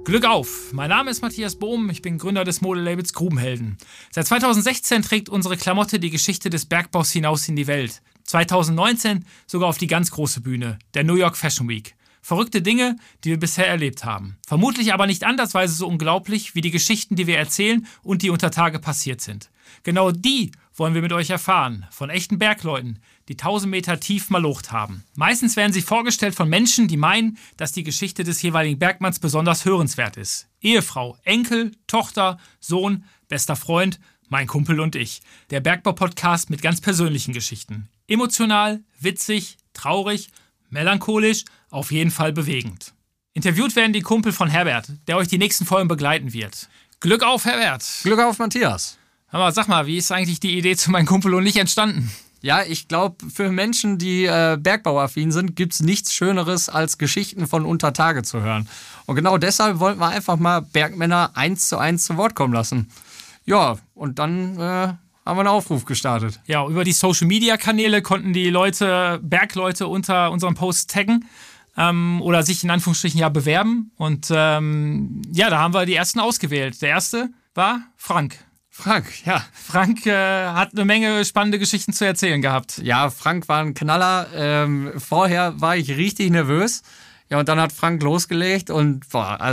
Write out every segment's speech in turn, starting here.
Glück auf! Mein Name ist Matthias Bohm, ich bin Gründer des Modelabels Grubenhelden. Seit 2016 trägt unsere Klamotte die Geschichte des Bergbaus hinaus in die Welt. 2019 sogar auf die ganz große Bühne, der New York Fashion Week. Verrückte Dinge, die wir bisher erlebt haben. Vermutlich aber nicht ansatzweise so unglaublich wie die Geschichten, die wir erzählen und die unter Tage passiert sind. Genau die wollen wir mit euch erfahren, von echten Bergleuten, die 1000 Meter tief malocht haben. Meistens werden sie vorgestellt von Menschen, die meinen, dass die Geschichte des jeweiligen Bergmanns besonders hörenswert ist. Ehefrau, Enkel, Tochter, Sohn, bester Freund, mein Kumpel und ich. Der Bergbau-Podcast mit ganz persönlichen Geschichten. Emotional, witzig, traurig, melancholisch, auf jeden Fall bewegend. Interviewt werden die Kumpel von Herbert, der euch die nächsten Folgen begleiten wird. Glück auf, Herbert! Glück auf, Matthias! Aber sag mal, wie ist eigentlich die Idee zu meinem Kumpel und ich entstanden? Ja, ich glaube, für Menschen, die bergbauaffin sind, gibt's nichts Schöneres, als Geschichten von unter Tage zu hören. Und genau deshalb wollten wir einfach mal Bergmänner 1:1 zu Wort kommen lassen. Ja, und dann haben wir einen Aufruf gestartet. Ja, über die Social-Media-Kanäle konnten die Leute, Bergleute unter unserem Post taggen oder sich in Anführungsstrichen ja bewerben. Und da haben wir die ersten ausgewählt. Der erste war Frank. Frank, ja. Frank hat eine Menge spannende Geschichten zu erzählen gehabt. Ja, Frank war ein Knaller. Vorher war ich richtig nervös. Ja, und dann hat Frank losgelegt und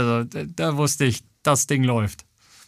da wusste ich, das Ding läuft.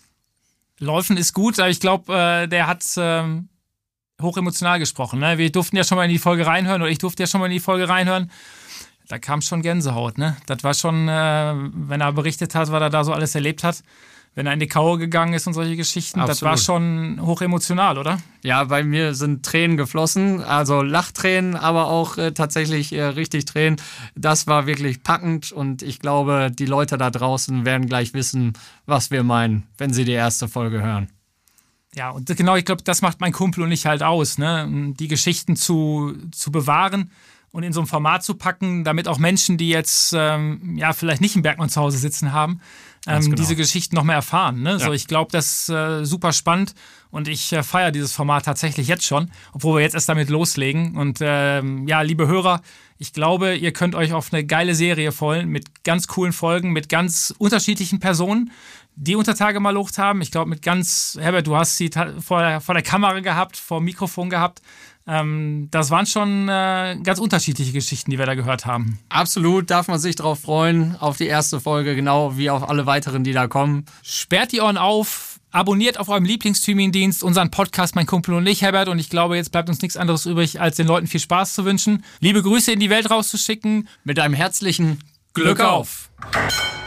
Laufen ist gut, aber ich glaube, der hat hochemotional gesprochen. Ne? Wir durften ja schon mal in die Folge reinhören, oder ich durfte ja schon mal in die Folge reinhören. Da kam schon Gänsehaut, ne? Das war schon, wenn er berichtet hat, was er da so alles erlebt hat. Wenn er in die Kaue gegangen ist und solche Geschichten, Absolut. Das war schon hochemotional, oder? Ja, bei mir sind Tränen geflossen, also Lachtränen, aber auch tatsächlich richtig Tränen. Das war wirklich packend und ich glaube, die Leute da draußen werden gleich wissen, was wir meinen, wenn sie die erste Folge hören. Ja, und genau, ich glaube, das macht mein Kumpel und ich halt aus, ne? Die Geschichten zu bewahren und in so ein Format zu packen, damit auch Menschen, die jetzt vielleicht nicht im Bergmann zu Hause sitzen haben, genau. Diese Geschichten noch mehr erfahren. Ne? Ja. So, ich glaube, das ist super spannend und ich feiere dieses Format tatsächlich jetzt schon, obwohl wir jetzt erst damit loslegen. Und liebe Hörer, ich glaube, ihr könnt euch auf eine geile Serie freuen mit ganz coolen Folgen, mit ganz unterschiedlichen Personen, die unter Tage malocht haben. Ich glaube, Herbert, du hast sie vor der Kamera gehabt, vor dem Mikrofon gehabt. Das waren schon ganz unterschiedliche Geschichten, die wir da gehört haben. Absolut, darf man sich drauf freuen, auf die erste Folge, genau wie auf alle weiteren, die da kommen. Sperrt die Ohren auf, abonniert auf eurem Lieblingsstreaming-Dienst unseren Podcast, mein Kumpel und ich, Herbert. Und ich glaube, jetzt bleibt uns nichts anderes übrig, als den Leuten viel Spaß zu wünschen. Liebe Grüße in die Welt rauszuschicken. Mit einem herzlichen Glück auf!